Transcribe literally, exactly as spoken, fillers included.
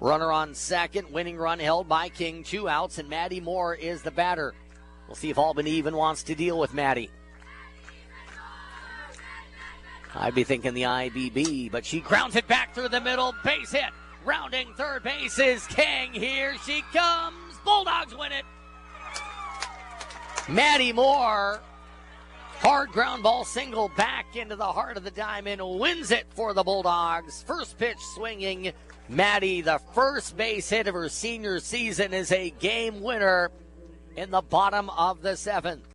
Runner on second, winning run held by King, two outs, and Maddie Moore is the batter. We'll see if Albany even wants to deal with Maddie. I'd be thinking the I B B, but she grounds it back through the middle, base hit. Rounding third base is King. Here she comes. Bulldogs win it. Maddie Moore, hard ground ball single back into the heart of the diamond, wins it for the Bulldogs. First pitch swinging. Maddie, the first base hit of her senior season, is a game winner in the bottom of the seventh.